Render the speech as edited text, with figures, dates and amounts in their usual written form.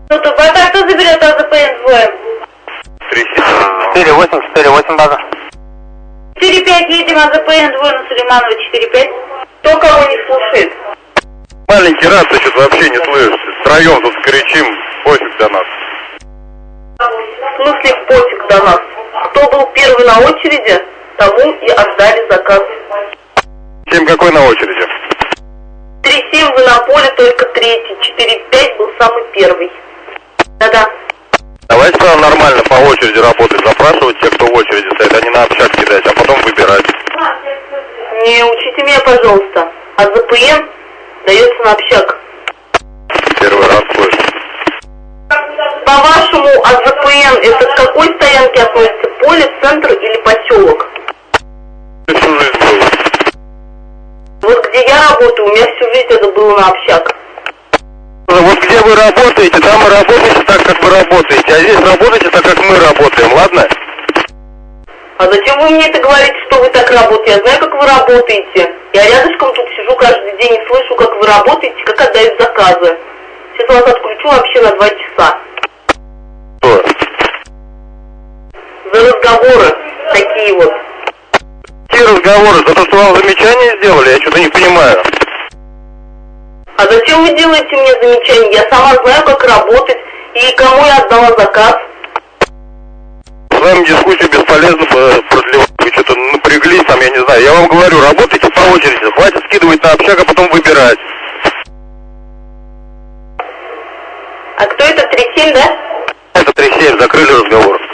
Ну, то пока кто заберет АЗПН двое? 4-8 база. 4-5 едем, АЗПН двое на Сулейманова 4-5. Кто кого не слушает? Маленький раз, ты что-то вообще не слышишь. Втроем тут кричим, пофиг до нас. В смысле пофиг до нас? Кто был первый на очереди, тому и отдали заказ. 7 какой на очереди? 3-7 вы на поле, только третий. 4-5 был самый первый. Да-да. Давайте прям нормально по очереди работать, запрашивать тех, кто в очереди стоит, а не на общак кидать, а потом выбирать. Не учите меня, пожалуйста. АЗПН дается на общак. Первый раз слышу. По-вашему, АЗПН это к какой стоянке относится? Поле, центр или поселок? Всю жизнь было. Вот где я работаю, у меня всю жизнь это было на общак. Вот где вы работаете, там и работаете так, как вы работаете, а здесь работаете так, как мы работаем, ладно? А зачем вы мне это говорите, что вы так работаете? Я знаю, как вы работаете. Я рядышком тут сижу каждый день и слышу, как вы работаете, как отдают заказы. Сейчас вас отключу вообще на 2 часа. Что? За разговоры такие вот. Какие разговоры? За то, что вам замечания сделали, я что-то не понимаю. А зачем вы делаете мне замечания? Я сама знаю, как работать и кому я отдала заказ. С вами дискуссию бесполезно продлевать, вы что-то напряглись там, я не знаю. Я вам говорю, работайте по очереди, хватит скидывать на общак, а потом выбирать. А кто это, 3-7, да? Это 3-7, закрыли разговор.